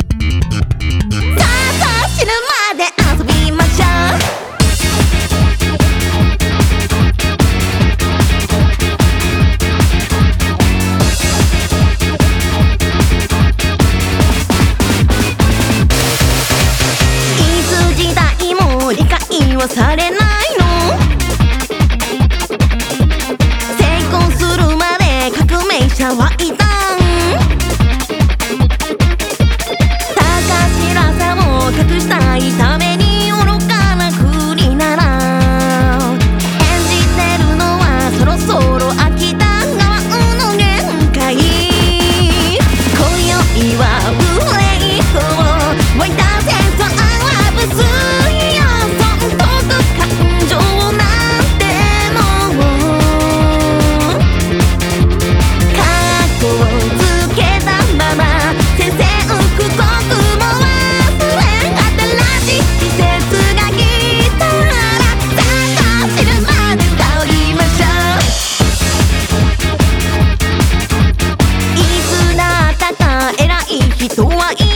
死ぬまで遊びましょう。いつ時代も理解はされないの。成功するまで革命者はいたん。隠したいために愚かなふりなら演じてるのはそろそろ飽きた側の限界。今宵はブレイクを湧いた戦争はブスよ。損得感情なんてもう過去をつけたまま宣戦布告も人はい